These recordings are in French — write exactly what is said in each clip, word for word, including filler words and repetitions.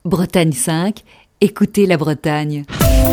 Bretagne cinq, écoutez la Bretagne.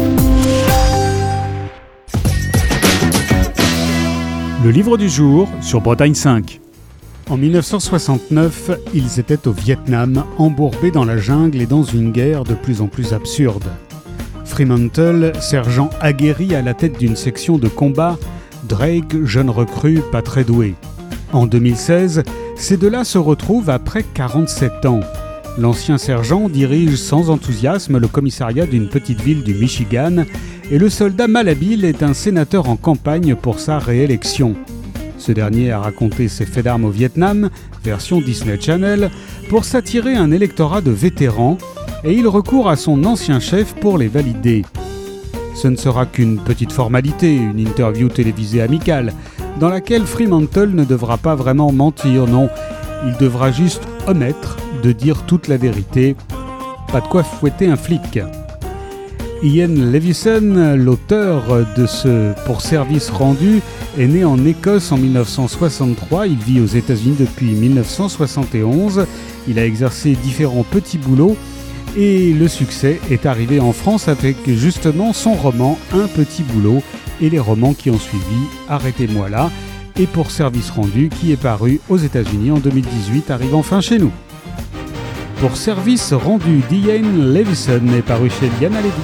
Le livre du jour sur Bretagne cinq. En mille neuf cent soixante-neuf, ils étaient au Vietnam, embourbés dans la jungle et dans une guerre de plus en plus absurde. Fremantle, sergent aguerri à la tête d'une section de combat, Drake, jeune recrue pas très doué. En deux mille seize, ces deux-là se retrouvent après quarante-sept ans. L'ancien sergent dirige sans enthousiasme le commissariat d'une petite ville du Michigan et le soldat malhabile est un sénateur en campagne pour sa réélection. Ce dernier a raconté ses faits d'armes au Vietnam, version Disney Channel, pour s'attirer un électorat de vétérans et il recourt à son ancien chef pour les valider. Ce ne sera qu'une petite formalité, une interview télévisée amicale, dans laquelle Fremantle ne devra pas vraiment mentir, non, il devra juste omettre de dire toute la vérité. Pas de quoi fouetter un flic. Ian Levison, l'auteur de ce Pour service rendu, est né en Écosse en mille neuf cent soixante-trois. Il vit aux États-Unis depuis mille neuf cent soixante et onze. Il a exercé différents petits boulots et le succès est arrivé en France avec justement son roman Un petit boulot et les romans qui ont suivi Arrêtez-moi là et Pour service rendu qui est paru aux États-Unis en deux mille dix-huit, arrive enfin chez nous. Pour service rendu d'Ian Levison est paru chez Liana Levy.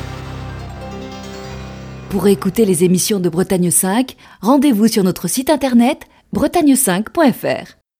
Pour écouter les émissions de Bretagne cinq, rendez-vous sur notre site internet bretagne cinq point f r.